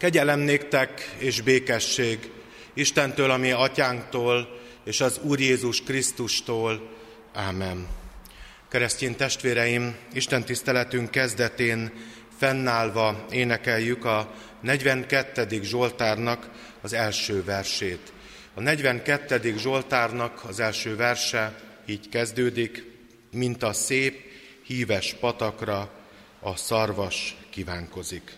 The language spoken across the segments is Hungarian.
Kegyelem néktek és békesség Istentől, a mi atyánktól, és az Úr Jézus Krisztustól. Ámen. Keresztény testvéreim, Isten tiszteletünk kezdetén fennállva énekeljük a 42. Zsoltárnak az első versét. A 42. Zsoltárnak az első verse így kezdődik: mint a szép, híves patakra a szarvas kívánkozik.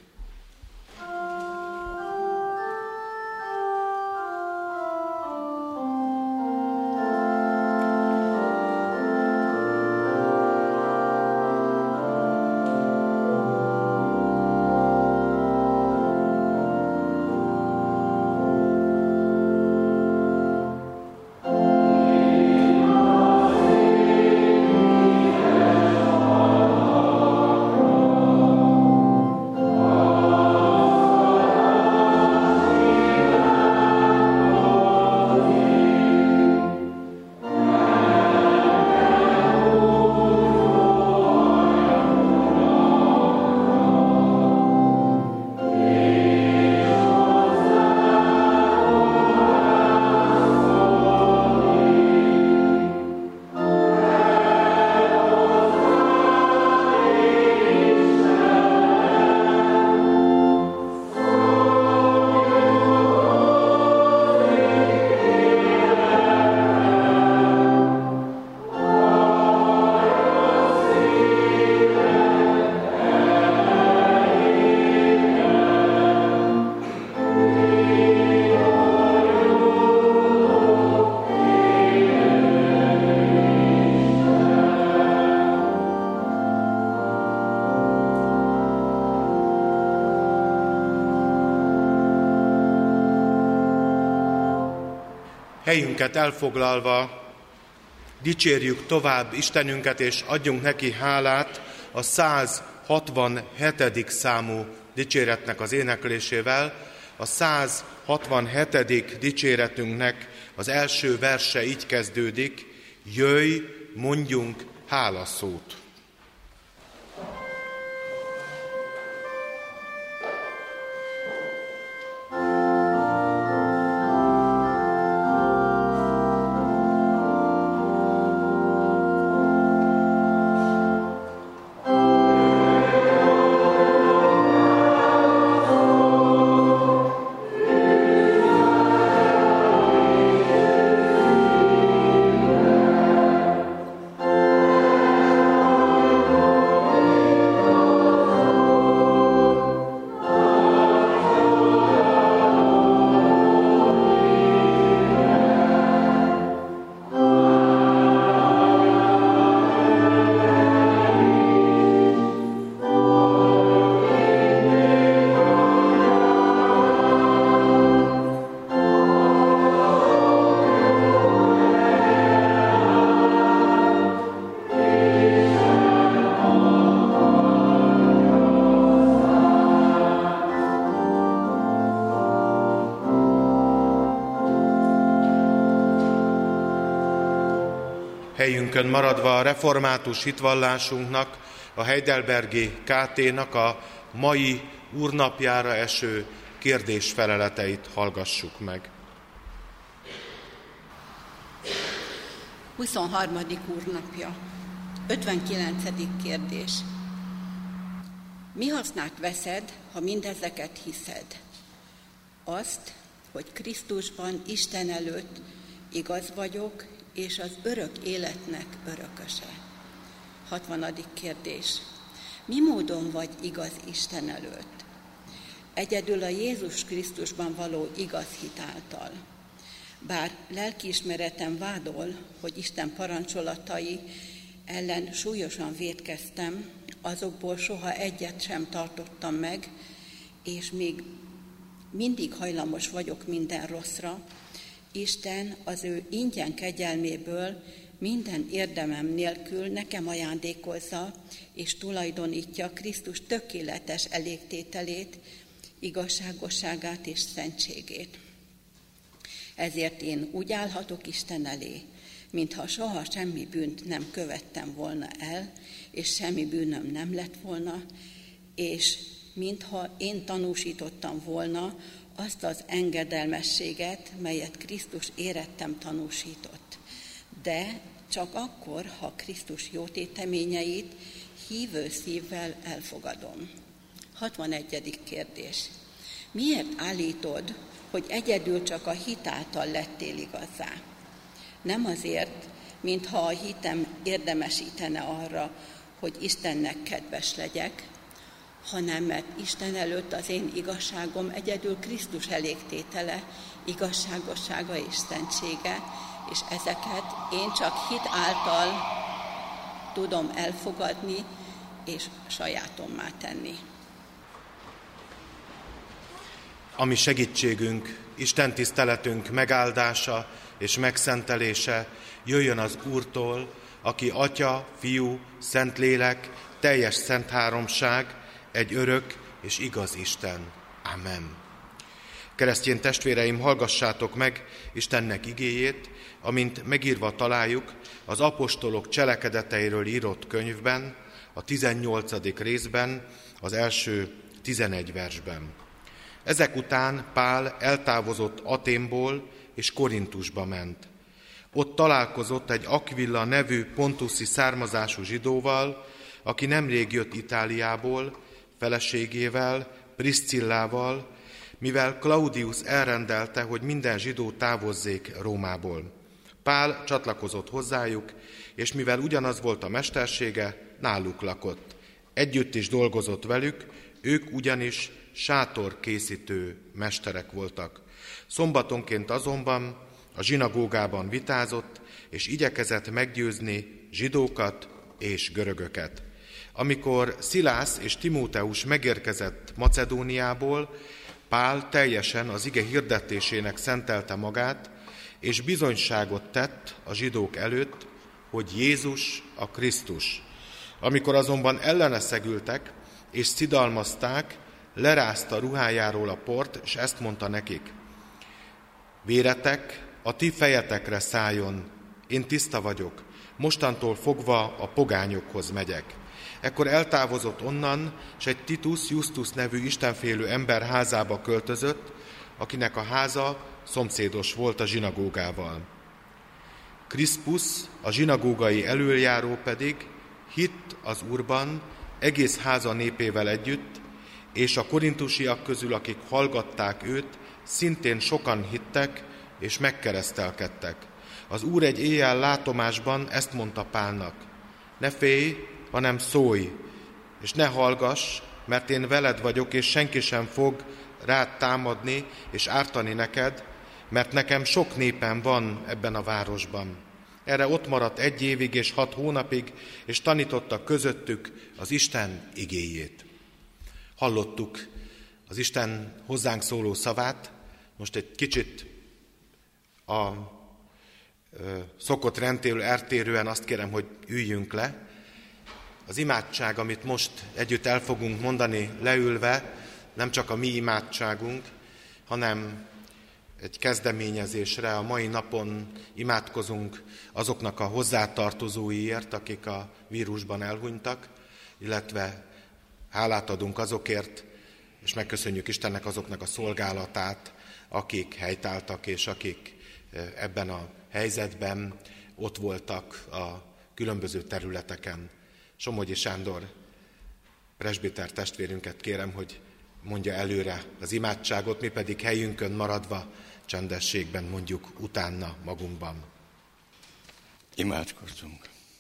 Helyünket elfoglalva dicsérjük tovább Istenünket, és adjunk neki hálát a 167. számú dicséretnek az éneklésével. A 167. dicséretünknek az első verse így kezdődik: jöjj, mondjunk hálaszót. Helyünkön maradva a református hitvallásunknak, a heidelbergi KT-nak a mai úrnapjára eső kérdésfeleleteit hallgassuk meg. 23. úrnapja. 59. kérdés. Mi hasznát veszed, ha mindezeket hiszed? Azt, hogy Krisztusban Isten előtt igaz vagyok, és az örök életnek örököse. 60. kérdés. Mi módon vagy igaz Isten előtt? Egyedül a Jézus Krisztusban való igaz hit által. Bár lelkiismeretem vádol, hogy Isten parancsolatai ellen súlyosan vétkeztem, azokból soha egyet sem tartottam meg, és még mindig hajlamos vagyok minden rosszra, Isten az ő ingyen kegyelméből minden érdemem nélkül nekem ajándékozza és tulajdonítja Krisztus tökéletes elégtételét, igazságosságát és szentségét. Ezért én úgy állhatok Isten elé, mintha soha semmi bűnt nem követtem volna el, és semmi bűnöm nem lett volna, és mintha én tanúsítottam volna azt az engedelmességet, melyet Krisztus érettem tanúsított. De csak akkor, ha Krisztus jótéteményeit hívő szívvel elfogadom. 61. kérdés. Miért állítod, hogy egyedül csak a hit által lettél igazzá? Nem azért, mintha a hitem érdemesítene arra, hogy Istennek kedves legyek, hanem mert Isten előtt az én igazságom egyedül Krisztus elégtétele, igazságossága és szentsége, és ezeket én csak hit által tudom elfogadni és sajátommá tenni. A mi segítségünk, Isten tiszteletünk megáldása és megszentelése jöjjön az Úrtól, aki Atya, Fiú, Szentlélek, teljes szent háromság, egy örök és igaz Isten. Amen. Keresztény testvéreim, hallgassátok meg Istennek igéjét, amint megírva találjuk az apostolok cselekedeteiről írott könyvben, a 18. részben, az első 11 versben. Ezek után Pál eltávozott Athénból és Korintusba ment. Ott találkozott egy Akvilla nevű pontuszi származású zsidóval, aki nemrég jött Itáliából, feleségével, Priscillával, mivel Claudius elrendelte, hogy minden zsidó távozzék Rómából. Pál csatlakozott hozzájuk, és mivel ugyanaz volt a mestersége, náluk lakott. Együtt is dolgozott velük, ők ugyanis sátorkészítő mesterek voltak. Szombatonként azonban a zsinagógában vitázott, és igyekezett meggyőzni zsidókat és görögöket. Amikor Szilász és Timóteus megérkezett Macedóniából, Pál teljesen az ige hirdetésének szentelte magát, és bizonyságot tett a zsidók előtt, hogy Jézus a Krisztus. Amikor azonban ellene szegültek és szidalmazták, lerázta ruhájáról a port, és ezt mondta nekik: véretek a ti fejetekre szálljon, én tiszta vagyok, mostantól fogva a pogányokhoz megyek. Ekkor eltávozott onnan, és egy Titus Justus nevű istenfélő ember házába költözött, akinek a háza szomszédos volt a zsinagógával. Kriszpus, a zsinagógai elöljáró pedig hitt az Úrban egész háza népével együtt, és a korintusiak közül, akik hallgatták őt, szintén sokan hittek és megkeresztelkedtek. Az Úr egy éjjel látomásban ezt mondta Pálnak: ne félj, hanem szólj, és ne hallgass, mert én veled vagyok, és senki sem fog rád támadni és ártani neked, mert nekem sok népem van ebben a városban. Erre ott maradt 1 évig és 6 hónapig, és tanította közöttük az Isten igéjét. Hallottuk az Isten hozzánk szóló szavát, most egy kicsit a szokott rendtől eltérően azt kérem, hogy üljünk le. Az imádság, amit most együtt el fogunk mondani leülve, nem csak a mi imádságunk, hanem egy kezdeményezésre. A mai napon imádkozunk azoknak a hozzátartozóiért, akik a vírusban elhunytak, illetve hálát adunk azokért, és megköszönjük Istennek azoknak a szolgálatát, akik helytáltak, és akik ebben a helyzetben ott voltak a különböző területeken. Somogyi Sándor presbiter testvérünket kérem, hogy mondja előre az imádságot, mi pedig helyünkön maradva csendességben mondjuk utána magunkban. Imádkozzunk.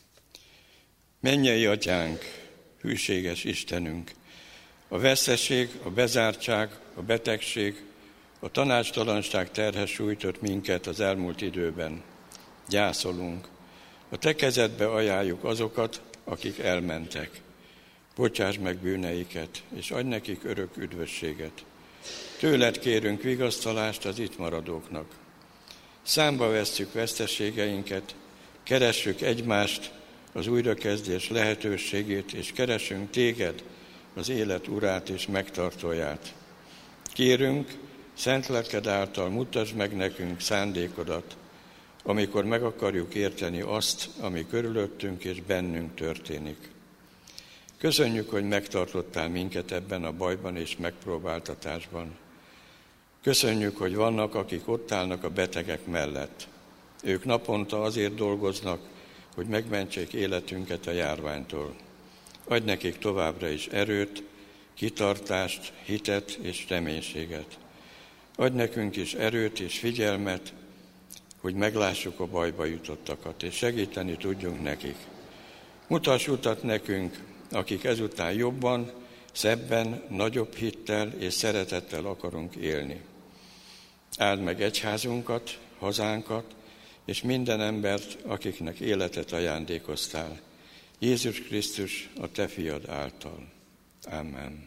Mennyei Atyánk, hűséges Istenünk, a veszteség, a bezártság, a betegség, a tanácstalanság terhe sújtott minket az elmúlt időben. Gyászolunk. A te kezedbe ajánljuk azokat, akik elmentek. Bocsáss meg bűneiket, és adj nekik örök üdvösséget. Tőled kérünk vigasztalást az itt maradóknak. Számba vesszük veszteségeinket, keressük egymást, az újrakezdés lehetőségét, és keresünk téged, az élet urát és megtartóját. Kérünk, szent lelked által mutasd meg nekünk szándékodat, amikor meg akarjuk érteni azt, ami körülöttünk és bennünk történik. Köszönjük, hogy megtartottál minket ebben a bajban és megpróbáltatásban. Köszönjük, hogy vannak, akik ott állnak a betegek mellett. Ők naponta azért dolgoznak, hogy megmentsék életünket a járványtól. Adj nekik továbbra is erőt, kitartást, hitet és reménységet. Adj nekünk is erőt és figyelmet, hogy meglássuk a bajba jutottakat, és segíteni tudjunk nekik. Mutass utat nekünk, akik ezután jobban, szebben, nagyobb hittel és szeretettel akarunk élni. Áld meg egyházunkat, hazánkat, és minden embert, akiknek életet ajándékoztál. Jézus Krisztus, a Te fiad által. Amen.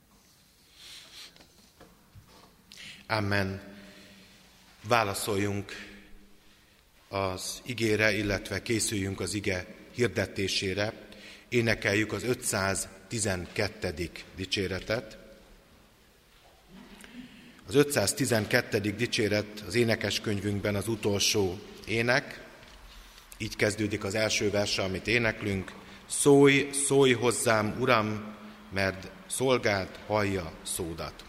Amen. Válaszoljunk az igére, illetve készüljünk az ige hirdetésére. Énekeljük az 512. dicséretet. Az 512. dicséret az énekeskönyvünkben az utolsó ének. Így kezdődik az első verse, amit éneklünk. Szólj, szólj hozzám, Uram, mert szolgád hallja szódat.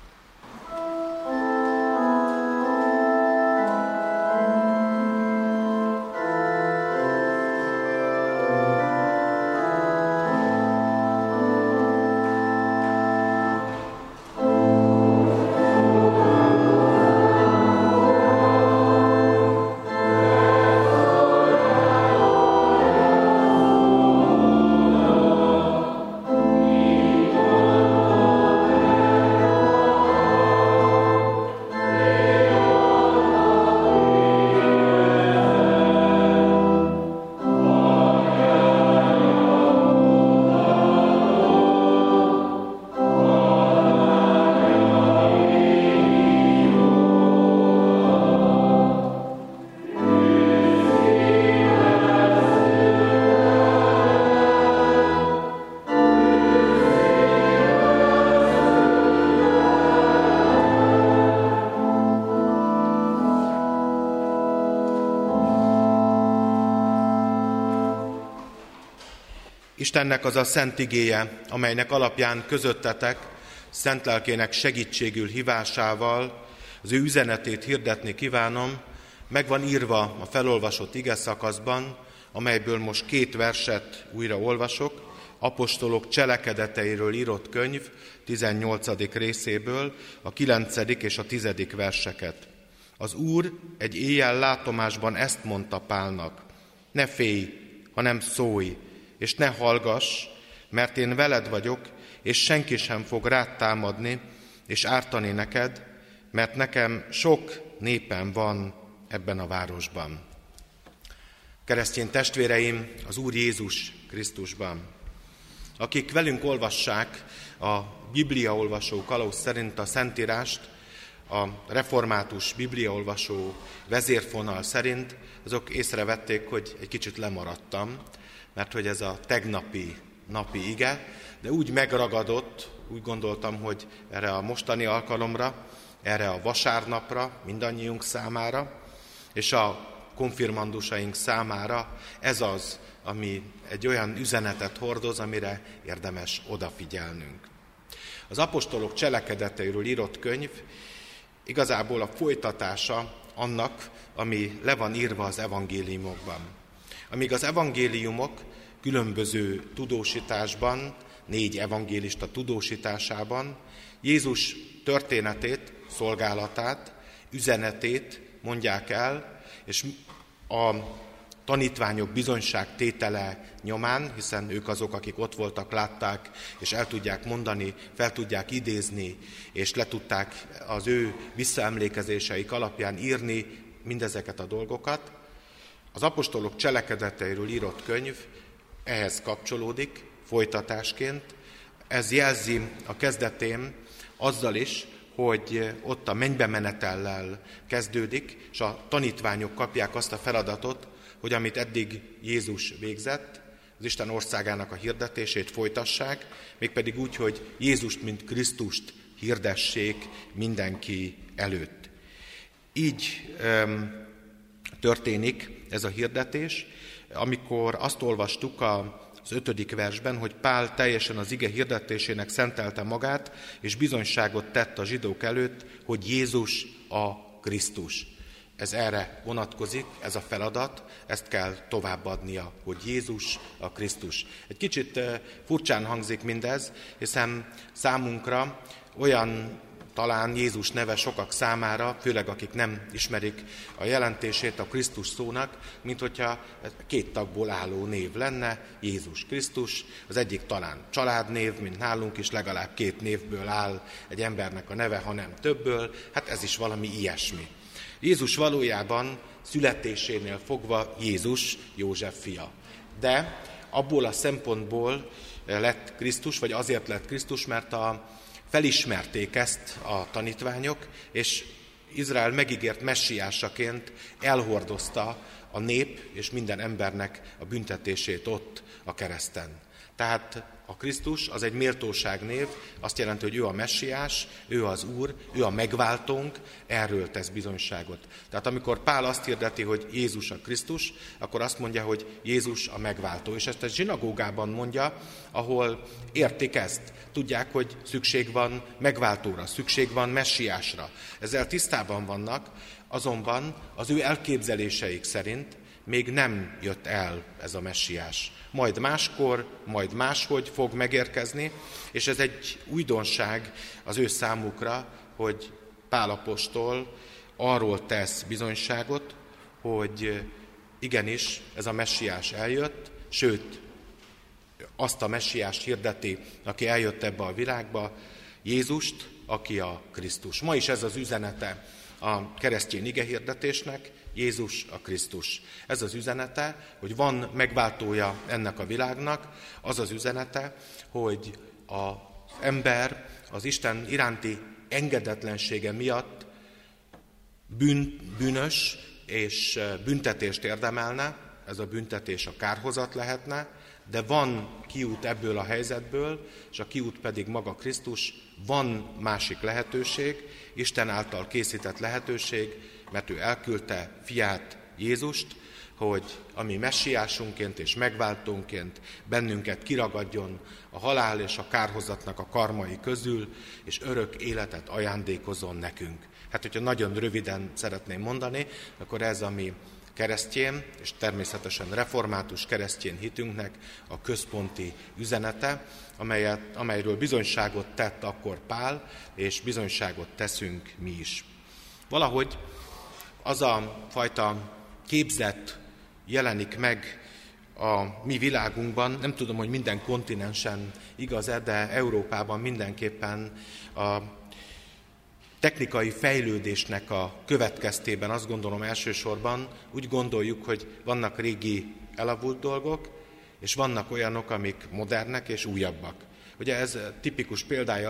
Istennek az a szent igéje, amelynek alapján közöttetek, szent lelkének segítségül hívásával az ő üzenetét hirdetni kívánom, meg van írva a felolvasott ige szakaszban, amelyből most 2 verset újra olvasok, apostolok cselekedeteiről írott könyv 18. részéből, a 9. és a 10. verseket. Az Úr egy éjjel látomásban ezt mondta Pálnak: ne félj, hanem szólj, és ne hallgass, mert én veled vagyok, és senki sem fog rád támadni, és ártani neked, mert nekem sok népem van ebben a városban. Keresztény testvéreim, az Úr Jézus Krisztusban, akik velünk olvassák a bibliaolvasó kalauz szerint a Szentírást, a református bibliaolvasó vezérfonal szerint, azok észrevették, hogy egy kicsit lemaradtam, mert hogy ez a tegnapi napi ige, de úgy megragadott, úgy gondoltam, hogy erre a mostani alkalomra, erre a vasárnapra, mindannyiunk számára, és a konfirmandusaink számára ez az, ami egy olyan üzenetet hordoz, amire érdemes odafigyelnünk. Az apostolok cselekedeteiről írott könyv igazából a folytatása annak, ami le van írva az evangéliumokban. Amíg az evangéliumok különböző tudósításban, 4 evangélista tudósításában Jézus történetét, szolgálatát, üzenetét mondják el, és a tanítványok bizonyságtétele nyomán, hiszen ők azok, akik ott voltak, látták, és el tudják mondani, fel tudják idézni, és le tudták az ő visszaemlékezéseik alapján írni mindezeket a dolgokat. Az apostolok cselekedeteiről írott könyv ehhez kapcsolódik folytatásként. Ez jelzi a kezdetén azzal is, hogy ott a mennybe menetellel kezdődik, és a tanítványok kapják azt a feladatot, hogy amit eddig Jézus végzett, az Isten országának a hirdetését folytassák, mégpedig úgy, hogy Jézust, mint Krisztust hirdessék mindenki előtt. Így történik ez a hirdetés, amikor azt olvastuk az 5. versben, hogy Pál teljesen az ige hirdetésének szentelte magát, és bizonyságot tett a zsidók előtt, hogy Jézus a Krisztus. Ez erre vonatkozik, ez a feladat, ezt kell továbbadnia, hogy Jézus a Krisztus. Egy kicsit furcsán hangzik mindez, hiszen számunkra olyan talán Jézus neve sokak számára, főleg akik nem ismerik a jelentését a Krisztus szónak, mint hogyha 2 tagból álló név lenne, Jézus Krisztus. Az egyik talán családnév, mint nálunk is legalább 2 névből áll egy embernek a neve, hanem többből, hát ez is valami ilyesmi. Jézus valójában születésénél fogva Jézus, József fia. De abból a szempontból lett Krisztus, vagy azért lett Krisztus, mert felismerték ezt a tanítványok, és Izrael megígért messiásaként elhordozta a nép és minden embernek a büntetését ott a kereszten. Tehát a Krisztus az egy méltóságnév, azt jelenti, hogy ő a messiás, ő az Úr, ő a megváltónk, erről tesz bizonyságot. Tehát amikor Pál azt hirdeti, hogy Jézus a Krisztus, akkor azt mondja, hogy Jézus a megváltó. És ezt a zsinagógában mondja, ahol értik ezt. Tudják, hogy szükség van megváltóra, szükség van messiásra. Ezzel tisztában vannak, azonban az ő elképzeléseik szerint még nem jött el ez a messiás. Majd máskor, majd máshogy fog megérkezni, és ez egy újdonság az ő számukra, hogy Pál apostol arról tesz bizonyságot, hogy igenis ez a messiás eljött, sőt, azt a messiást hirdeti, aki eljött ebbe a világba, Jézust, aki a Krisztus. Ma is ez az üzenete a keresztény igehirdetésnek, Jézus a Krisztus. Ez az üzenete, hogy van megváltója ennek a világnak, az az üzenete, hogy az ember az Isten iránti engedetlensége miatt bűnös és büntetést érdemelne, ez a büntetés a kárhozat lehetne, de van kiút ebből a helyzetből, és a kiút pedig maga Krisztus, van másik lehetőség, Isten által készített lehetőség, mert ő elküldte fiát, Jézust, hogy a mi messiásunként és megváltónként bennünket kiragadjon a halál és a kárhozatnak a karmai közül, és örök életet ajándékozzon nekünk. Hát, hogyha nagyon röviden szeretném mondani, akkor ez a mi keresztény, és természetesen református keresztény hitünknek a központi üzenete, amelyről bizonyságot tett akkor Pál, és bizonyságot teszünk mi is. Valahogy az a fajta képzet jelenik meg a mi világunkban, nem tudom, hogy minden kontinensen igaz-e, de Európában mindenképpen a technikai fejlődésnek a következtében, azt gondolom elsősorban úgy gondoljuk, hogy vannak régi elavult dolgok, és vannak olyanok, amik modernek és újabbak. Ugye ez tipikus példája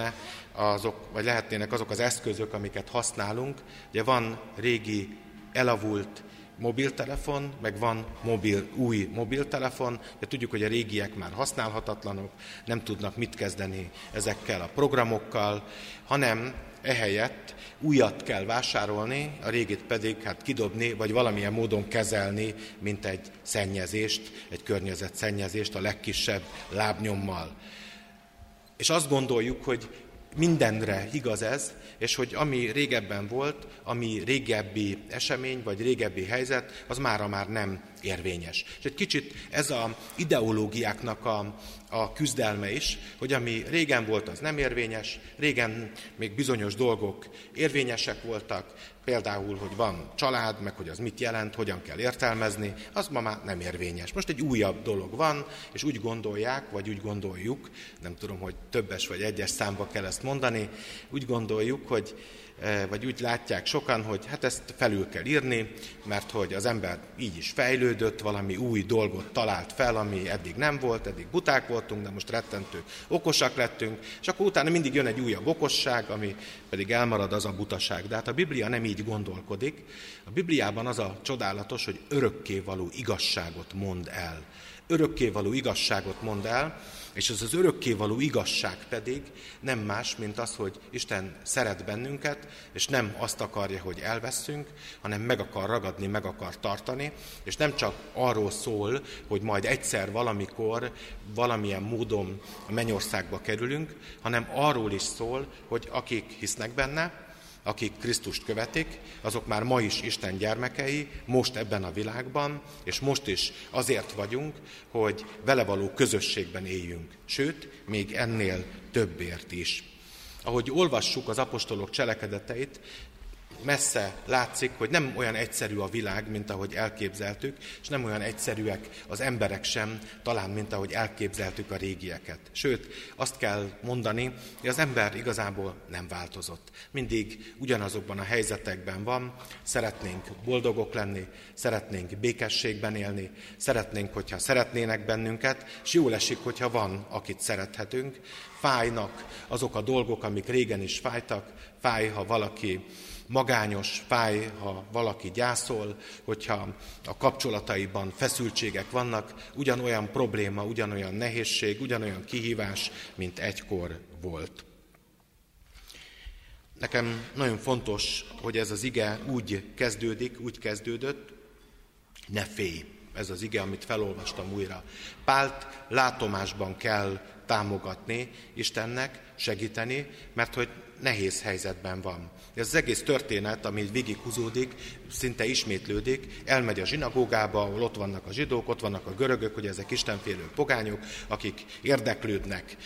lehetnének azok az eszközök, amiket használunk. Ugye van régi elavult mobiltelefon, meg van új mobiltelefon, de tudjuk, hogy a régiek már használhatatlanok, nem tudnak mit kezdeni ezekkel a programokkal, hanem ehelyett újat kell vásárolni, a régit pedig kidobni, vagy valamilyen módon kezelni, mint egy szennyezést, egy környezetszennyezést a legkisebb lábnyommal. És azt gondoljuk, hogy mindenre igaz ez, és hogy ami régebben volt, ami régebbi esemény, vagy régebbi helyzet, az mára már nem érvényes. És egy kicsit ez az ideológiáknak a küzdelme is, hogy ami régen volt, az nem érvényes, régen még bizonyos dolgok érvényesek voltak, például, hogy van család, meg hogy az mit jelent, hogyan kell értelmezni, az ma már nem érvényes. Most egy újabb dolog van, és úgy gondolják, vagy úgy gondoljuk, nem tudom, hogy többes vagy egyes számba kell ezt mondani, úgy gondoljuk, vagy úgy látják sokan, hogy ezt felül kell írni, mert hogy az ember így is fejlődött, valami új dolgot talált fel, ami eddig nem volt, eddig buták voltunk, de most rettentő okosak lettünk, és akkor utána mindig jön egy újabb okosság, ami pedig elmarad, az a butaság. De hát a Biblia nem így gondolkodik. A Bibliában az a csodálatos, hogy örökkévaló igazságot mond el. Örökkévaló igazságot mond el, és ez az örökkévaló igazság pedig nem más, mint az, hogy Isten szeret bennünket, és nem azt akarja, hogy elveszünk, hanem meg akar ragadni, meg akar tartani, és nem csak arról szól, hogy majd egyszer valamikor, valamilyen módon a mennyországba kerülünk, hanem arról is szól, hogy akik hisznek benne, akik Krisztust követik, azok már ma is Isten gyermekei, most ebben a világban, és most is azért vagyunk, hogy vele való közösségben éljünk. Sőt, még ennél többért is. Ahogy olvassuk az apostolok cselekedeteit, messze látszik, hogy nem olyan egyszerű a világ, mint ahogy elképzeltük, és nem olyan egyszerűek az emberek sem, talán, mint ahogy elképzeltük a régieket. Sőt, azt kell mondani, hogy az ember igazából nem változott. Mindig ugyanazokban a helyzetekben van, szeretnénk boldogok lenni, szeretnénk békességben élni, szeretnénk, hogyha szeretnének bennünket, és jól esik, hogyha van, akit szerethetünk. Fájnak azok a dolgok, amik régen is fájtak, fáj, ha valaki magányos, fáj, ha valaki gyászol, hogyha a kapcsolataiban feszültségek vannak, ugyanolyan probléma, ugyanolyan nehézség, ugyanolyan kihívás, mint egykor volt. Nekem nagyon fontos, hogy ez az ige úgy kezdődött, ne félj, ez az ige, amit felolvastam újra. Pált látomásban kell támogatni Istennek, segíteni, mert hogy nehéz helyzetben van. Ez az egész történet, ami végighúzódik, szinte ismétlődik, elmegy a zsinagógába, ahol ott vannak a zsidók, ott vannak a görögök, ugye ezek istenfélő pogányok, akik érdeklődnek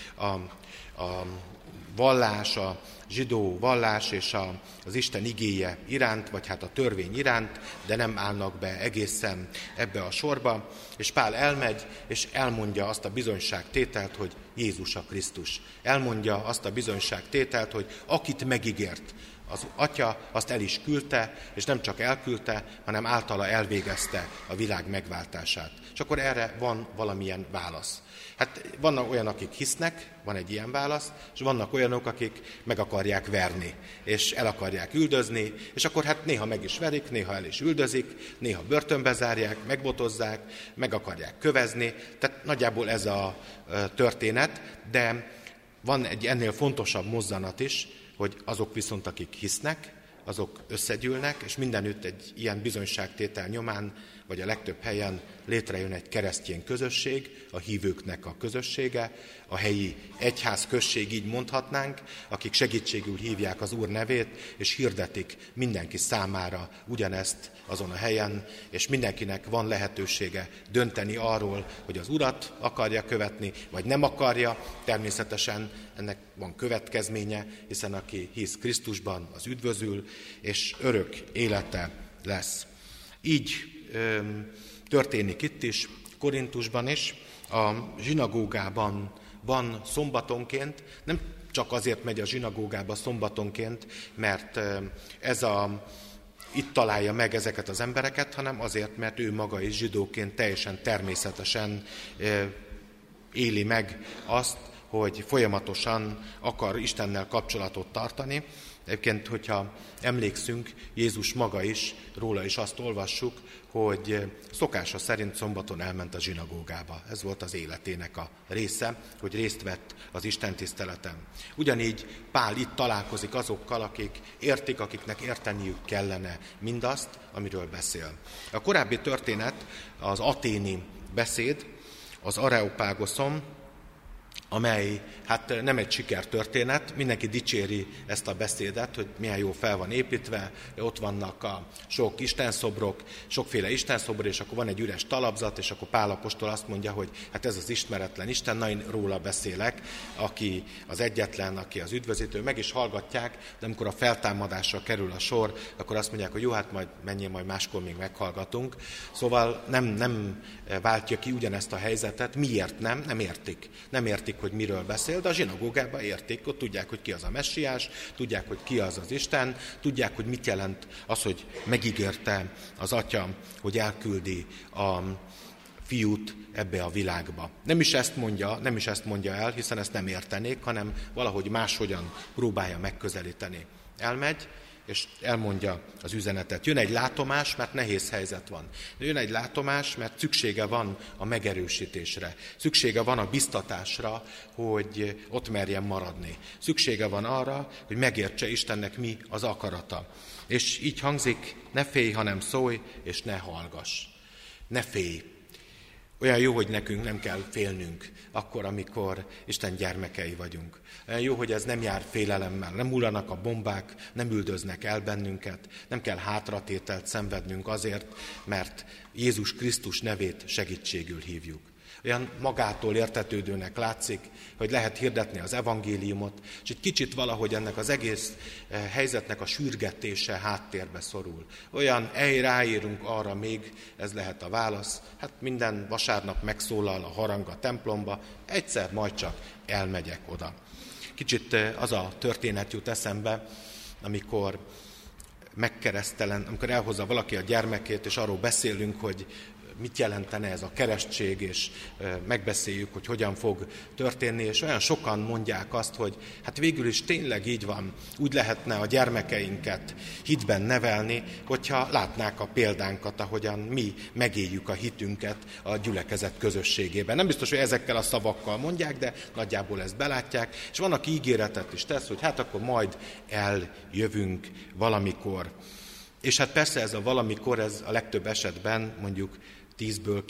a vallás, a zsidó vallás és az Isten igéje iránt, vagy hát a törvény iránt, de nem állnak be egészen ebbe a sorba, és Pál elmegy, és elmondja azt a bizonyságtételt, hogy Jézus a Krisztus. Elmondja azt a bizonyságtételt, hogy akit megígért, az Atya azt el is küldte, és nem csak elküldte, hanem általa elvégezte a világ megváltását. És akkor erre van valamilyen válasz. Hát vannak olyanok, akik hisznek, van egy ilyen válasz, és vannak olyanok, akik meg akarják verni, és el akarják üldözni, és akkor hát néha meg is verik, néha el is üldözik, néha börtönbe zárják, megbotozzák, meg akarják kövezni, tehát nagyjából ez a történet, de van egy ennél fontosabb mozzanat is, hogy azok viszont, akik hisznek, azok összegyűlnek, és mindenütt egy ilyen bizonyságtétel nyomán, vagy a legtöbb helyen létrejön egy keresztény közösség, a hívőknek a közössége, a helyi egyház község, így mondhatnánk, akik segítségül hívják az Úr nevét, és hirdetik mindenki számára ugyanezt azon a helyen, és mindenkinek van lehetősége dönteni arról, hogy az Urat akarja követni, vagy nem akarja. Természetesen ennek van következménye, hiszen aki hisz Krisztusban, az üdvözül, és örök élete lesz. Így történik itt is, Korintusban is, a zsinagógában van szombatonként, nem csak azért megy a zsinagógába szombatonként, mert itt találja meg ezeket az embereket, hanem azért, mert ő maga is zsidóként teljesen természetesen éli meg azt, hogy folyamatosan akar Istennel kapcsolatot tartani. Egyébként, hogyha emlékszünk, Jézus maga is, róla is azt olvassuk, hogy szokása szerint szombaton elment a zsinagógába. Ez volt az életének a része, hogy részt vett az istentiszteleten. Ugyanígy Pál itt találkozik azokkal, akik értik, akiknek érteniük kellene mindazt, amiről beszél. A korábbi történet, az aténi beszéd, az Areopágoszon, amely hát nem egy sikertörténet, mindenki dicséri ezt a beszédet, hogy milyen jó fel van építve, ott vannak a sok istenszobrok, sokféle istenszobor, és akkor van egy üres talapzat, és akkor Pál apostol azt mondja, hogy hát ez az ismeretlen Isten, na én róla beszélek, aki az egyetlen, aki az üdvözítő, meg is hallgatják, de amikor a feltámadásra kerül a sor, akkor azt mondják, hogy jó, hát majd menjél, majd máskor még meghallgatunk. Szóval nem váltja ki ugyanezt a helyzetet. Miért nem? Nem értik. Nem értik, hogy miről beszél, de a zsinagógában értik, ott tudják, hogy ki az a messiás, tudják, hogy ki az az Isten, tudják, hogy mit jelent az, hogy megígérte az Atya, hogy elküldi a fiút ebbe a világba. Nem is ezt mondja el, hiszen ezt nem értenék, hanem valahogy máshogyan próbálja megközelíteni. Elmegy, és elmondja az üzenetet. Jön egy látomás, mert nehéz helyzet van. Jön egy látomás, mert szüksége van a megerősítésre. Szüksége van a biztatásra, hogy ott merjen maradni. Szüksége van arra, hogy megértse Istennek mi az akarata. És így hangzik, ne félj, hanem szólj, és ne hallgass. Ne félj. Olyan jó, hogy nekünk nem kell félnünk akkor, amikor Isten gyermekei vagyunk. Olyan jó, hogy ez nem jár félelemmel, nem hullanak a bombák, nem üldöznek el bennünket, nem kell hátratételt szenvednünk azért, mert Jézus Krisztus nevét segítségül hívjuk. Olyan magától értetődőnek látszik, hogy lehet hirdetni az evangéliumot, és egy kicsit valahogy ennek az egész helyzetnek a sürgetése háttérbe szorul. Olyan ráírunk arra még, ez lehet a válasz, hát minden vasárnap megszólal a harang a templomba, egyszer majd csak elmegyek oda. Kicsit az a történet jut eszembe, amikor amikor elhozza valaki a gyermekét, és arról beszélünk, hogy mit jelentene ez a keresztség, és megbeszéljük, hogy hogyan fog történni, és olyan sokan mondják azt, hogy hát végül is tényleg így van, úgy lehetne a gyermekeinket hitben nevelni, hogyha látnák a példánkat, ahogyan mi megéljük a hitünket a gyülekezet közösségében. Nem biztos, hogy ezekkel a szavakkal mondják, de nagyjából ezt belátják, és van, aki ígéretet is tesz, hogy hát akkor majd eljövünk valamikor. És hát persze ez a valamikor, ez a legtöbb esetben mondjuk 10-ből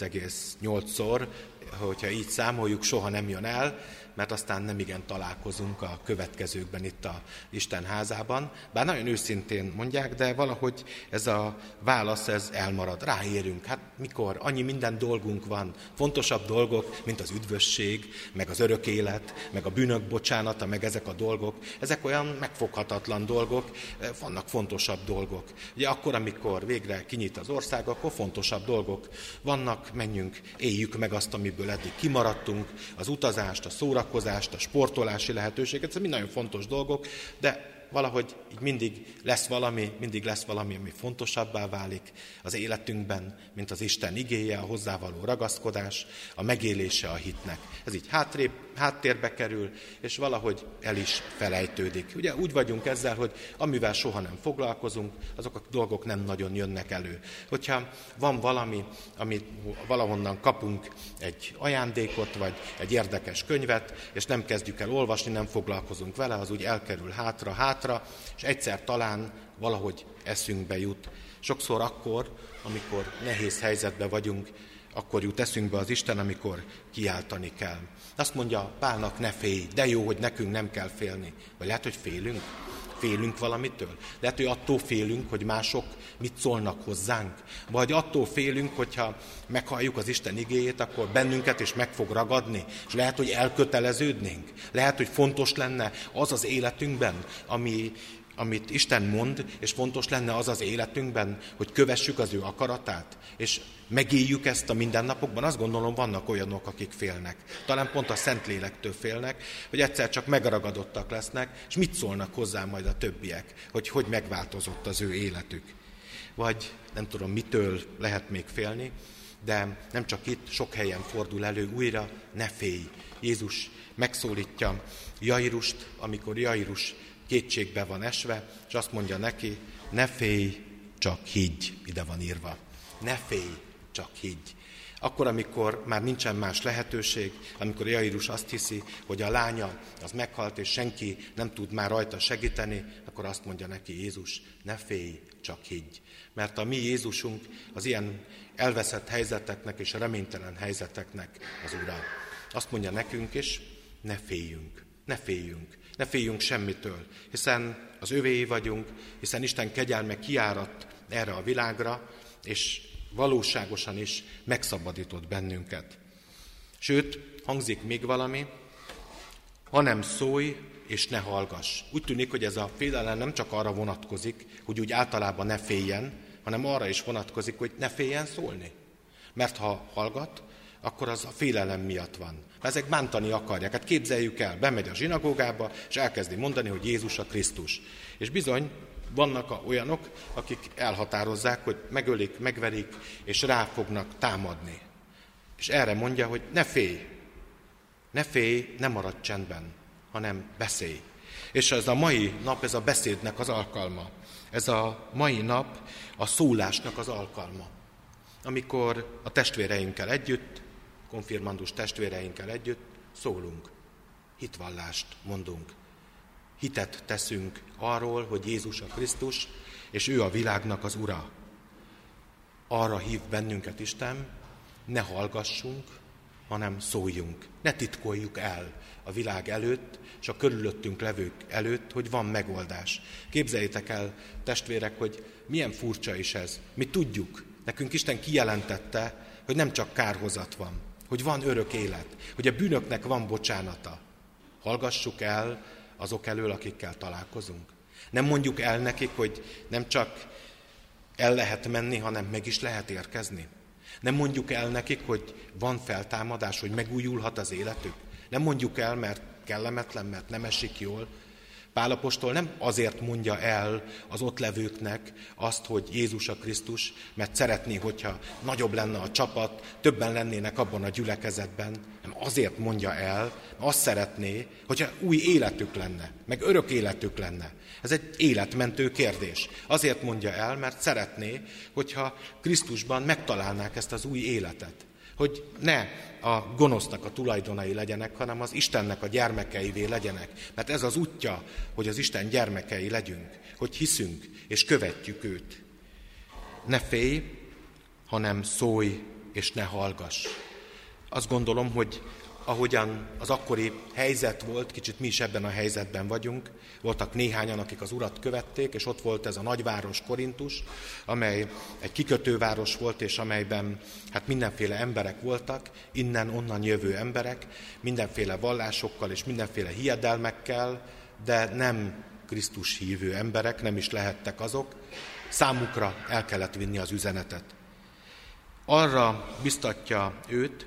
9,8-szor, hogyha így számoljuk, soha nem jön el, mert aztán nem igen találkozunk a következőkben itt a Isten házában. Bár nagyon őszintén mondják, de valahogy ez a válasz, ez elmarad. Ráérünk, hát mikor? Annyi minden dolgunk van. Fontosabb dolgok, mint az üdvösség, meg az örök élet, meg a bűnök bocsánata, meg ezek a dolgok. Ezek olyan megfoghatatlan dolgok, vannak fontosabb dolgok. Ugye akkor, amikor végre kinyit az ország, akkor fontosabb dolgok vannak, menjünk, éljük meg azt, amiből eddig kimaradtunk, az utazást, a szórakozást, a sportolási lehetőséget, ez mind nagyon fontos dolgok, de valahogy így mindig lesz valami, ami fontosabbá válik az életünkben, mint az Isten igéje, a hozzávaló ragaszkodás, a megélése a hitnek. Ez így háttérbe kerül, és valahogy el is felejtődik. Ugye úgy vagyunk ezzel, hogy amivel soha nem foglalkozunk, azok a dolgok nem nagyon jönnek elő. Hogyha van valami, amit valahonnan kapunk egy ajándékot, vagy egy érdekes könyvet, és nem kezdjük el olvasni, nem foglalkozunk vele, az úgy elkerül hátra, és egyszer talán valahogy eszünkbe jut. Sokszor akkor, amikor nehéz helyzetben vagyunk, akkor jut eszünkbe az Isten, amikor kiáltani kell. Azt mondja Pálnak, ne félj, de jó, hogy nekünk nem kell félni. Vagy lehet, hogy félünk valamitől. Lehet, hogy attól félünk, hogy mások mit szólnak hozzánk. Vagy attól félünk, hogyha meghalljuk az Isten igéjét, akkor bennünket is meg fog ragadni. És lehet, hogy elköteleződnénk. Lehet, hogy fontos lenne az az életünkben, amit Isten mond, és fontos lenne az az életünkben, hogy kövessük az ő akaratát, és megéljük ezt a mindennapokban. Azt gondolom, vannak olyanok, akik félnek. Talán pont a Szentlélektől félnek, hogy egyszer csak megragadottak lesznek, és mit szólnak hozzá majd a többiek, hogy megváltozott az ő életük. Vagy nem tudom, mitől lehet még félni, de nem csak itt, sok helyen fordul elő újra, ne félj. Jézus megszólítja Jairust, amikor Jairus kétségbe van esve, és azt mondja neki, ne félj, csak higgy, ide van írva. Ne félj, csak higgy. Akkor, amikor már nincsen más lehetőség, amikor Jairus azt hiszi, hogy a lánya az meghalt, és senki nem tud már rajta segíteni, akkor azt mondja neki Jézus, ne félj, csak higgy. Mert a mi Jézusunk az ilyen elveszett helyzeteknek és a reménytelen helyzeteknek az Ura. Azt mondja nekünk is, ne féljünk, ne féljünk. Ne féljünk semmitől, hiszen az övéi vagyunk, hiszen Isten kegyelme kiáradt erre a világra, és valóságosan is megszabadított bennünket. Sőt, hangzik még valami, hanem szólj és ne hallgass. Úgy tűnik, hogy ez a félelem nem csak arra vonatkozik, hogy úgy általában ne féljen, hanem arra is vonatkozik, hogy ne féljen szólni. Mert ha hallgat, akkor az a félelem miatt van. Ezek bántani akarják. Hát képzeljük el, bemegy a zsinagógába, és elkezdi mondani, hogy Jézus a Krisztus. És bizony, vannak olyanok, akik elhatározzák, hogy megölik, megverik, és rá fognak támadni. És erre mondja, hogy ne félj, ne maradj csendben, hanem beszélj. És ez a mai nap, ez a beszédnek az alkalma. Ez a mai nap a szólásnak az alkalma. Amikor a testvéreinkkel együtt, konfirmandus testvéreinkkel együtt szólunk, hitvallást mondunk. Hitet teszünk arról, hogy Jézus a Krisztus, és ő a világnak az ura. Arra hív bennünket Isten, ne hallgassunk, hanem szóljunk. Ne titkoljuk el a világ előtt, és a körülöttünk levők előtt, hogy van megoldás. Képzeljétek el, testvérek, hogy milyen furcsa is ez. Mi tudjuk, nekünk Isten kijelentette, hogy nem csak kárhozat van, hogy van örök élet, hogy a bűnöknek van bocsánata. Hallgassuk el azok elől, akikkel találkozunk. Nem mondjuk el nekik, hogy nem csak el lehet menni, hanem meg is lehet érkezni. Nem mondjuk el nekik, hogy van feltámadás, hogy megújulhat az életük. Nem mondjuk el, mert kellemetlen, mert nem esik jól. Pál apostol nem azért mondja el az ott levőknek azt, hogy Jézus a Krisztus, mert szeretné, hogyha nagyobb lenne a csapat, többen lennének abban a gyülekezetben, hanem azért mondja el, mert azt szeretné, hogyha új életük lenne, meg örök életük lenne. Ez egy életmentő kérdés. Azért mondja el, mert szeretné, hogyha Krisztusban megtalálnák ezt az új életet. Hogy ne a gonosznak a tulajdonai legyenek, hanem az Istennek a gyermekeivé legyenek. Mert ez az útja, hogy az Isten gyermekei legyünk, hogy hiszünk és követjük őt. Ne félj, hanem szólj és ne hallgass. Azt gondolom, hogy ahogyan az akkori helyzet volt, kicsit mi is ebben a helyzetben vagyunk, voltak néhányan, akik az Urat követték, és ott volt ez a nagyváros Korintus, amely egy kikötőváros volt, és amelyben hát mindenféle emberek voltak, innen-onnan jövő emberek, mindenféle vallásokkal és mindenféle hiedelmekkel, de nem Krisztus hívő emberek, nem is lehettek azok, számukra el kellett vinni az üzenetet. Arra biztatja őt,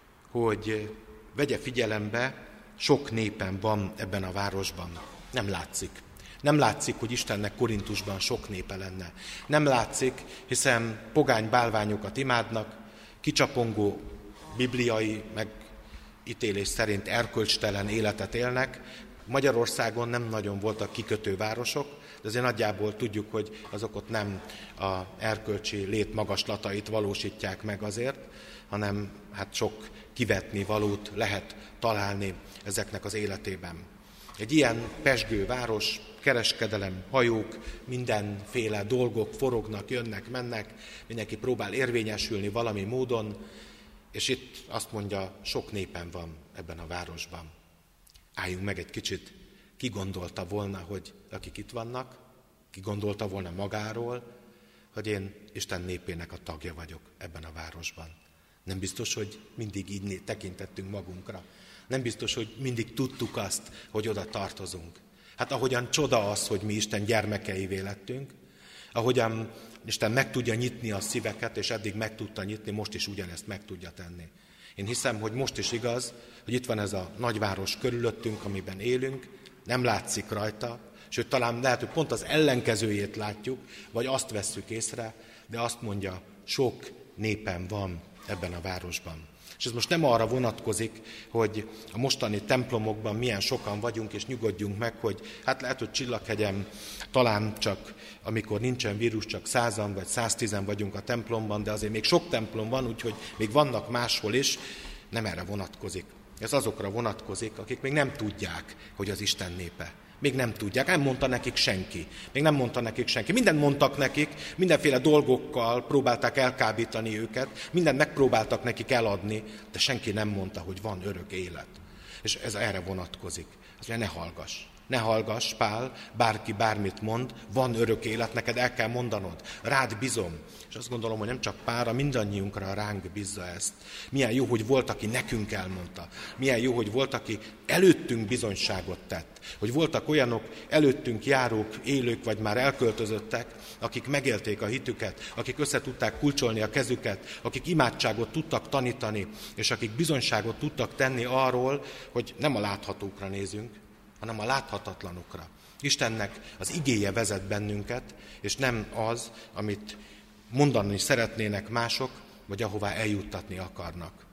hogy vegye figyelembe, sok népen van ebben a városban. Nem látszik. Nem látszik, hogy Istennek Korintusban sok népe lenne. Nem látszik, hiszen pogány bálványokat imádnak, kicsapongó bibliai megítélés szerint erkölcstelen életet élnek. Magyarországon nem nagyon voltak kikötő városok, de azért nagyjából tudjuk, hogy azok ott nem az erkölcsi lét magaslatait valósítják meg azért, hanem hát sok kivetni valót lehet találni ezeknek az életében. Egy ilyen pezsgő város, kereskedelem, hajók, mindenféle dolgok forognak, jönnek, mennek, mindenki próbál érvényesülni valami módon, és itt azt mondja, sok népen van ebben a városban. Álljunk meg egy kicsit, ki gondolta volna, hogy akik itt vannak, ki gondolta volna magáról, hogy én Isten népének a tagja vagyok ebben a városban. Nem biztos, hogy mindig így tekintettünk magunkra. Nem biztos, hogy mindig tudtuk azt, hogy oda tartozunk. Hát ahogyan csoda az, hogy mi Isten gyermekeivé lettünk, ahogyan Isten meg tudja nyitni a szíveket, és eddig meg tudta nyitni, most is ugyanezt meg tudja tenni. Én hiszem, hogy most is igaz, hogy itt van ez a nagyváros körülöttünk, amiben élünk, nem látszik rajta, sőt talán lehet, hogy pont az ellenkezőjét látjuk, vagy azt vesszük észre, de azt mondja, sok népen van ebben a városban. És ez most nem arra vonatkozik, hogy a mostani templomokban milyen sokan vagyunk, és nyugodjunk meg, hogy hát lehet, hogy Csillaghegyen talán csak, amikor nincsen vírus, csak 100-an vagy 110-en vagyunk a templomban, de azért még sok templom van, úgyhogy még vannak máshol is, nem erre vonatkozik. Ez azokra vonatkozik, akik még nem tudják, hogy az Isten népe. Még nem tudják, nem mondta nekik senki. Még nem mondta nekik senki. Mindent mondtak nekik, mindenféle dolgokkal próbálták elkábítani őket, mindent megpróbáltak nekik eladni, de senki nem mondta, hogy van örök élet. És ez erre vonatkozik. Azt mondja, ne hallgass. Ne hallgass, Pál, bárki bármit mond, van örök élet, neked el kell mondanod, rád bízom. És azt gondolom, hogy nem csak Pálra, mindannyiunkra ránk bízza ezt. Milyen jó, hogy volt, aki nekünk elmondta. Milyen jó, hogy volt, aki előttünk bizonyságot tett. Hogy voltak olyanok előttünk járók, élők, vagy már elköltözöttek, akik megélték a hitüket, akik össze tudták kulcsolni a kezüket, akik imádságot tudtak tanítani, és akik bizonyságot tudtak tenni arról, hogy nem a láthatókra nézünk, hanem a láthatatlanokra. Istennek az igéje vezet bennünket, és nem az, amit mondani szeretnének mások, vagy ahová eljuttatni akarnak.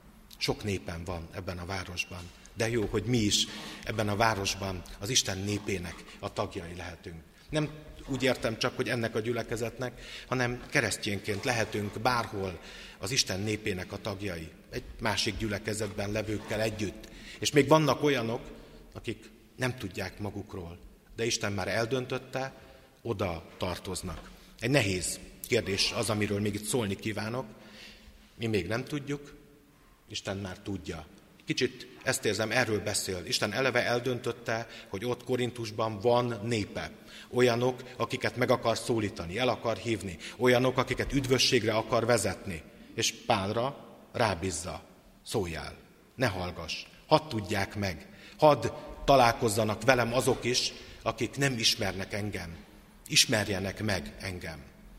Sok népen van ebben a városban. De jó, hogy mi is ebben a városban az Isten népének a tagjai lehetünk. Nem úgy értem csak, hogy ennek a gyülekezetnek, hanem keresztényként lehetünk bárhol az Isten népének a tagjai. Egy másik gyülekezetben levőkkel együtt. És még vannak olyanok, akik nem tudják magukról, de Isten már eldöntötte, oda tartoznak. Egy nehéz kérdés az, amiről még itt szólni kívánok. Mi még nem tudjuk, Isten már tudja. Kicsit ezt érzem, erről beszél. Isten eleve eldöntötte, hogy ott Korintusban van népe. Olyanok, akiket meg akar szólítani, el akar hívni. Olyanok, akiket üdvösségre akar vezetni. És Pálra rábízza. Szóljál, ne hallgass, hadd tudják meg. Hadd találkozzanak velem azok is, akik nem ismernek engem. Ismerjenek meg engem.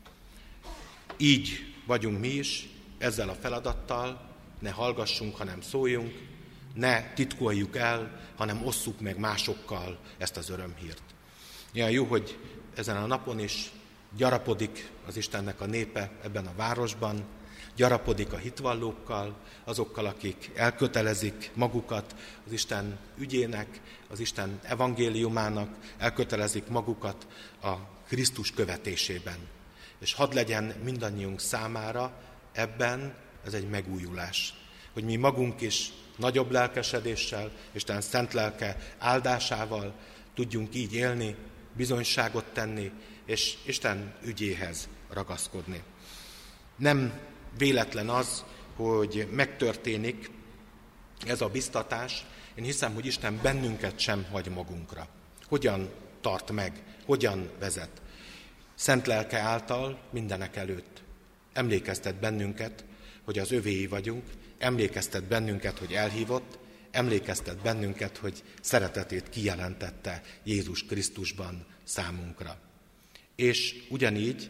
Így vagyunk mi is, ezzel a feladattal, ne hallgassunk, hanem szóljunk, ne titkoljuk el, hanem osszuk meg másokkal ezt az örömhírt. Ilyen jó, hogy ezen a napon is gyarapodik az Istennek a népe ebben a városban, gyarapodik a hitvallókkal, azokkal, akik elkötelezik magukat az Isten ügyének, az Isten evangéliumának, elkötelezik magukat a Krisztus követésében. És hadd legyen mindannyiunk számára ebben ez egy megújulás, hogy mi magunk is nagyobb lelkesedéssel, Isten szent lelke áldásával tudjunk így élni, bizonyságot tenni, és Isten ügyéhez ragaszkodni. Nem véletlen az, hogy megtörténik ez a biztatás. Én hiszem, hogy Isten bennünket sem hagy magunkra. Hogyan tart meg, hogyan vezet? Szent lelke által mindenek előtt emlékeztet bennünket, hogy az övéi vagyunk, emlékeztet bennünket, hogy elhívott, emlékeztet bennünket, hogy szeretetét kijelentette Jézus Krisztusban számunkra. És ugyanígy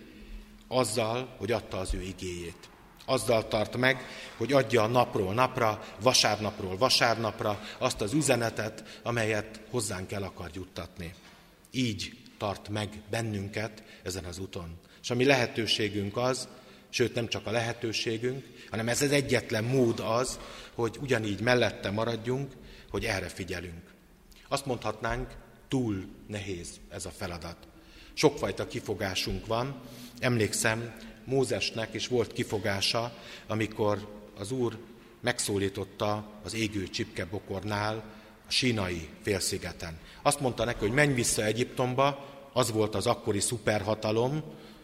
azzal, hogy adta az ő igéjét. Azzal tart meg, hogy adja napról napra, vasárnapról vasárnapra azt az üzenetet, amelyet hozzánk el akar juttatni. Így tart meg bennünket ezen az úton. És a mi lehetőségünk az, sőt nem csak a lehetőségünk, hanem ez az egyetlen mód az, hogy ugyanígy mellette maradjunk, hogy erre figyelünk. Azt mondhatnánk, túl nehéz ez a feladat. Sokfajta kifogásunk van. Emlékszem, Mózesnek is volt kifogása, amikor az Úr megszólította az égő csipkebokornál a Sínai félszigeten. Azt mondta neki, hogy menj vissza Egyiptomba, az volt az akkori szuperhatalom,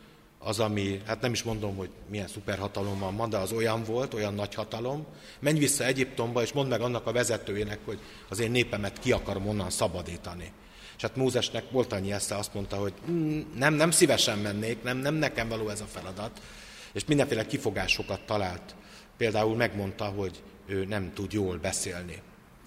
az, ami, hát nem is mondom, hogy milyen szuperhatalom van ma, de az olyan volt, olyan nagy hatalom. Menj vissza Egyiptomba, és mondd meg annak a vezetőjének, hogy az én népemet ki akarom onnan szabadítani. És hát Mózesnek volt annyi esze, azt mondta, hogy nem szívesen mennék, nem nekem való ez a feladat. És mindenféle kifogásokat talált. Például megmondta, hogy ő nem tud jól beszélni.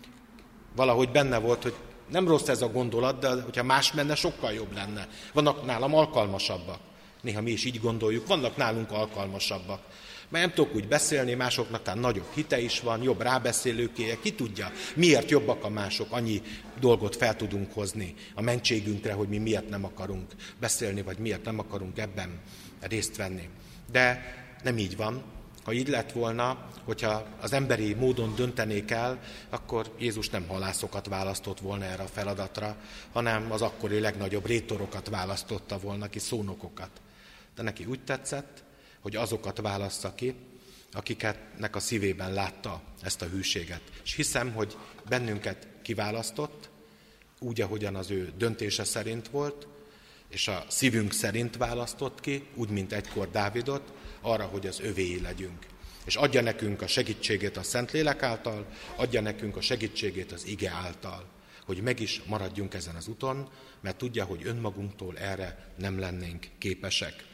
Valahogy benne volt, hogy nem rossz ez a gondolat, de hogyha más menne, sokkal jobb lenne. Vannak nálam alkalmasabbak. Néha mi is így gondoljuk, vannak nálunk alkalmasabbak. Mert nem tudok úgy beszélni, másoknak talán nagyobb hite is van, jobb rábeszélőkéje, ki tudja, miért jobbak a mások, annyi dolgot fel tudunk hozni a mentségünkre, hogy mi miért nem akarunk beszélni, vagy miért nem akarunk ebben részt venni. De nem így van. Ha így lett volna, hogyha az emberi módon döntenék el, akkor Jézus nem halászokat választott volna erre a feladatra, hanem az akkori legnagyobb rétorokat választotta volna ki, szónokokat. De neki úgy tetszett, hogy azokat válassza ki, akiknek a szívében látta ezt a hűséget. És hiszem, hogy bennünket kiválasztott, úgy, ahogyan az ő döntése szerint volt, és a szívünk szerint választott ki, úgy, mint egykor Dávidot, arra, hogy az övéi legyünk. És adja nekünk a segítségét a Szentlélek által, adja nekünk a segítségét az ige által, hogy meg is maradjunk ezen az úton, mert tudja, hogy önmagunktól erre nem lennénk képesek.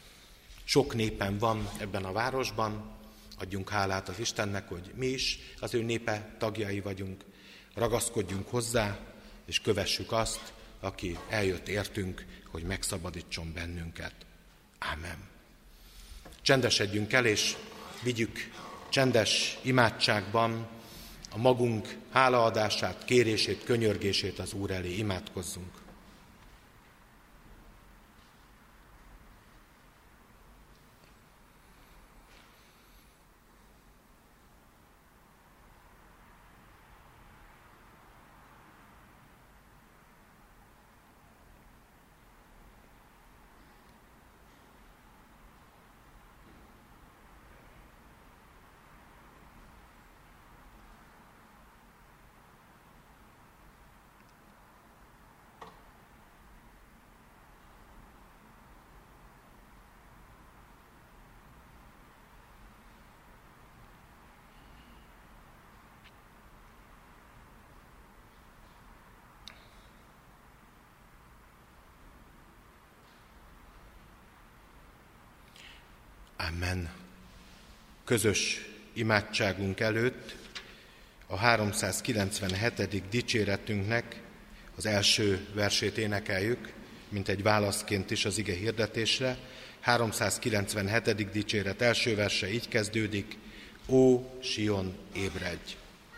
Sok népen van ebben a városban, adjunk hálát az Istennek, hogy mi is az ő népe tagjai vagyunk, ragaszkodjunk hozzá, és kövessük azt, aki eljött értünk, hogy megszabadítson bennünket. Ámen. Csendesedjünk el, és vigyük csendes imádságban a magunk hálaadását, kérését, könyörgését az Úr elé. Imádkozzunk. Amen. Közös imádságunk előtt a 397. dicséretünknek az első versét énekeljük, mint egy válaszként is az ige hirdetésre. 397. dicséret első verse így kezdődik: Ó, Sion, ébredj!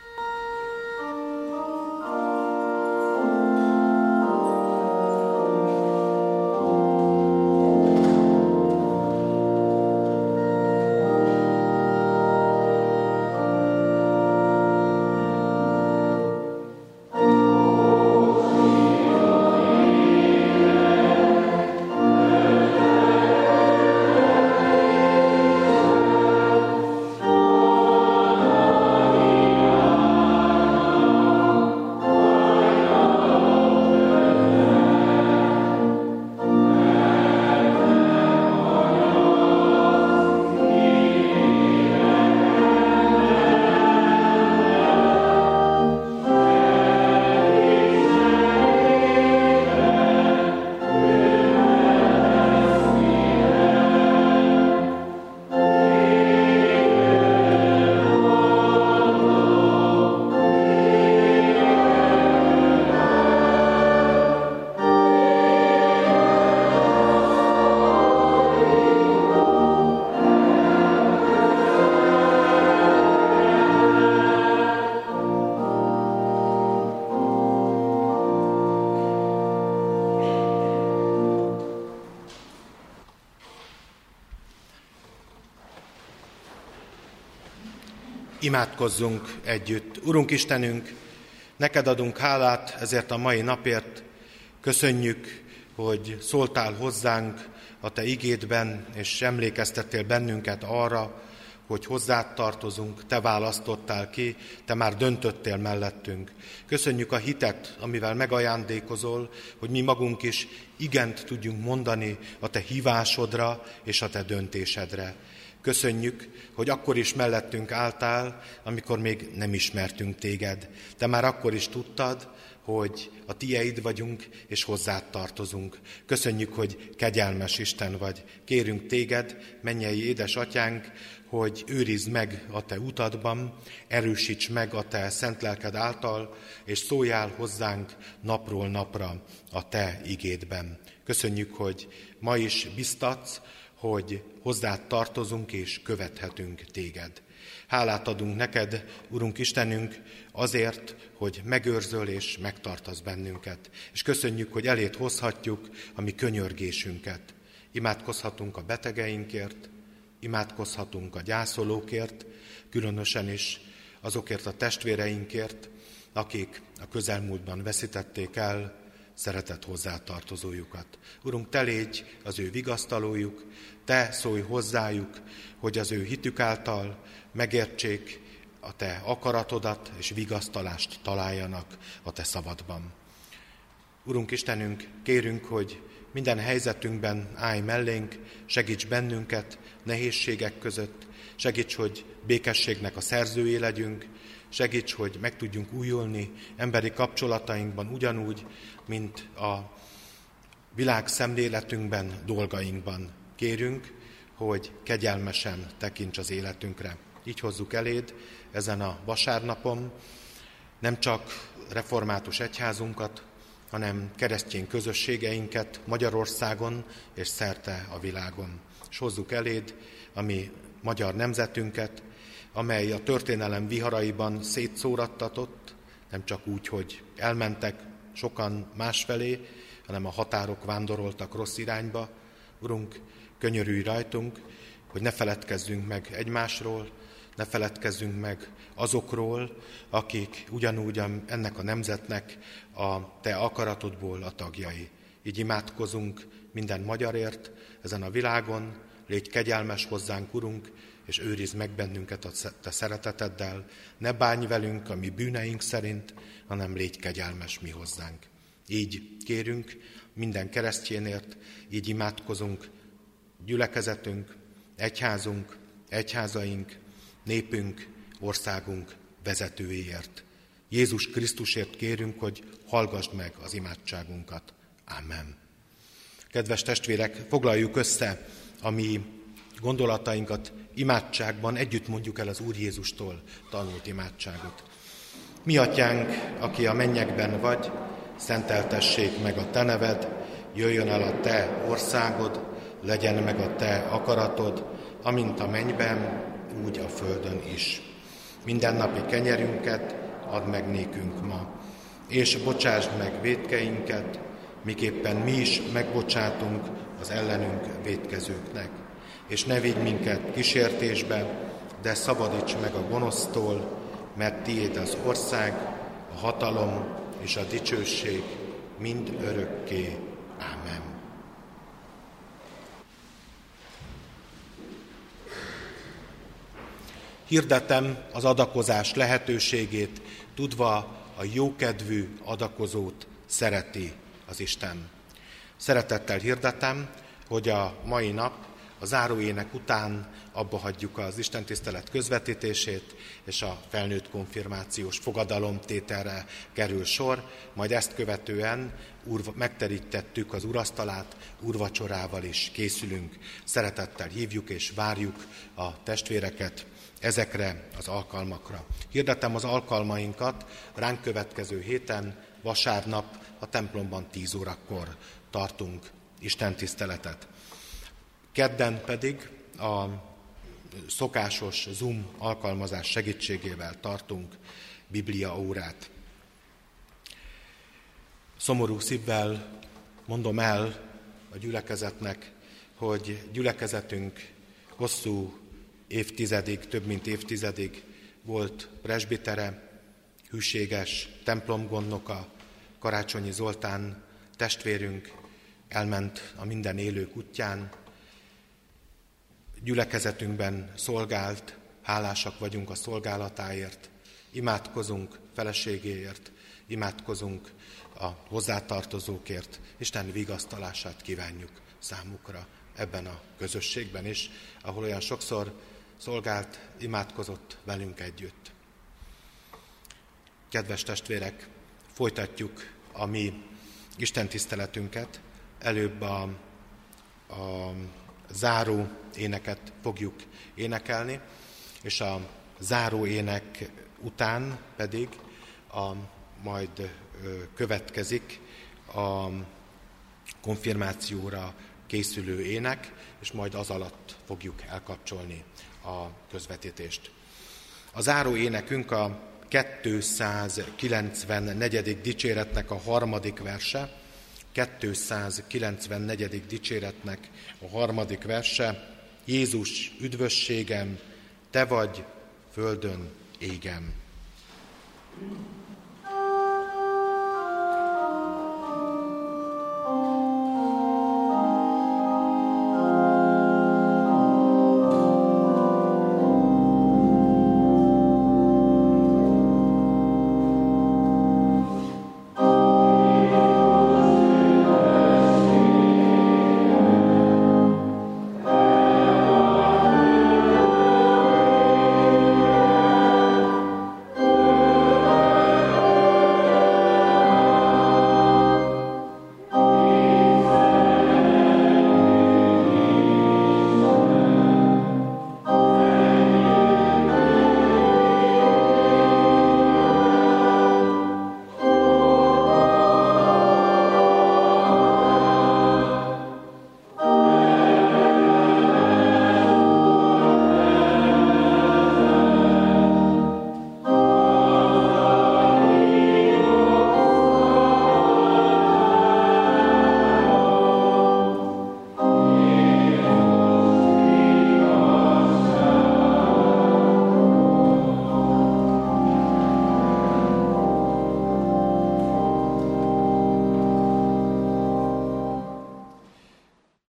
Imádkozzunk együtt. Urunk Istenünk, neked adunk hálát ezért a mai napért. Köszönjük, hogy szóltál hozzánk a te igédben, és emlékeztettél bennünket arra, hogy hozzád tartozunk, te választottál ki, te már döntöttél mellettünk. Köszönjük a hitet, amivel megajándékozol, hogy mi magunk is igent tudjunk mondani a te hívásodra és a te döntésedre. Köszönjük, hogy akkor is mellettünk álltál, amikor még nem ismertünk téged. Te már akkor is tudtad, hogy a tieid vagyunk, és hozzád tartozunk. Köszönjük, hogy kegyelmes Isten vagy. Kérünk téged, mennyei édesatyánk, hogy őrizd meg a te utadban, erősíts meg a te szent lelked által, és szóljál hozzánk napról napra a te igédben. Köszönjük, hogy ma is biztatsz, hogy hozzád tartozunk és követhetünk téged. Hálát adunk neked, Urunk Istenünk, azért, hogy megőrzöl és megtartasz bennünket. És köszönjük, hogy eléd hozhatjuk a mi könyörgésünket. Imádkozhatunk a betegeinkért, imádkozhatunk a gyászolókért, különösen is azokért a testvéreinkért, akik a közelmúltban veszítették el szeretett hozzátartozójukat. Urunk, te légy az ő vigasztalójuk, te szólj hozzájuk, hogy az ő hitük által megértsék a te akaratodat, és vigasztalást találjanak a te szavadban. Urunk Istenünk, kérünk, hogy minden helyzetünkben állj mellénk, segíts bennünket nehézségek között, segíts, hogy békességnek a szerzői legyünk, segíts, hogy meg tudjunk újulni emberi kapcsolatainkban ugyanúgy, mint a világ szemléletünkben, dolgainkban. Kérünk, hogy kegyelmesen tekints az életünkre. Így hozzuk eléd ezen a vasárnapon nem csak református egyházunkat, hanem keresztény közösségeinket Magyarországon és szerte a világon. És hozzuk eléd a mi magyar nemzetünket, amely a történelem viharaiban szétszórattatott, nem csak úgy, hogy elmentek sokan másfelé, hanem a határok vándoroltak rossz irányba. Urunk, könyörülj rajtunk, hogy ne feledkezzünk meg egymásról, ne feledkezzünk meg azokról, akik ugyanúgy ennek a nemzetnek a te akaratodból a tagjai. Így imádkozunk minden magyarért ezen a világon, légy kegyelmes hozzánk, Urunk, és őrizd meg bennünket a te szereteteddel. Ne bánj velünk a mi bűneink szerint, hanem légy kegyelmes mi hozzánk. Így kérünk minden keresztjénért, így imádkozunk gyülekezetünk, egyházunk, egyházaink, népünk, országunk vezetőiért. Jézus Krisztusért kérünk, hogy hallgasd meg az imádságunkat. Amen. Kedves testvérek, foglaljuk össze a mi gondolatainkat imádságban együtt mondjuk el az Úr Jézustól tanult imádságot. Mi atyánk, aki a mennyekben vagy, szenteltessék meg a te neved, jöjjön el a te országod, legyen meg a te akaratod, amint a mennyben, úgy a földön is. Mindennapi kenyerünket add meg nékünk ma, és bocsásd meg vétkeinket, miképpen mi is megbocsátunk az ellenünk vétkezőknek. És ne vigy minket kísértésbe, de szabadíts meg a gonosztól, mert tiéd az ország, a hatalom és a dicsőség mind örökké. Ámen. Hirdetem az adakozás lehetőségét, tudva a jókedvű adakozót szereti az Isten. Szeretettel hirdetem, hogy a mai nap a záróének után abba hagyjuk az istentisztelet közvetítését, és a felnőtt konfirmációs fogadalomtételre kerül sor, majd ezt követően megterítettük az urasztalát, úrvacsorával is készülünk. Szeretettel hívjuk és várjuk a testvéreket ezekre az alkalmakra. Hirdetem az alkalmainkat, ránk következő héten, vasárnap a templomban 10 órakor tartunk istentiszteletet. Kedden pedig a szokásos Zoom alkalmazás segítségével tartunk bibliaórát. Szomorú szívvel mondom el a gyülekezetnek, hogy gyülekezetünk hosszú évtizedig, több mint évtizedig volt presbitere, hűséges templomgondnoka, Karácsonyi Zoltán testvérünk elment a minden élők útján, gyülekezetünkben szolgált, hálásak vagyunk a szolgálatáért, imádkozunk feleségéért, imádkozunk a hozzátartozókért, Isten vigasztalását kívánjuk számukra ebben a közösségben is, ahol olyan sokszor szolgált, imádkozott velünk együtt. Kedves testvérek, folytatjuk a mi istentiszteletünket, előbb a záró éneket fogjuk énekelni, és a záró ének után pedig majd következik a konfirmációra készülő ének, és majd az alatt fogjuk elkapcsolni a közvetítést. A záró énekünk a 294. dicséretnek a 3. verse, 294. dicséretnek a 3. verse, Jézus üdvösségem, te vagy földön égem.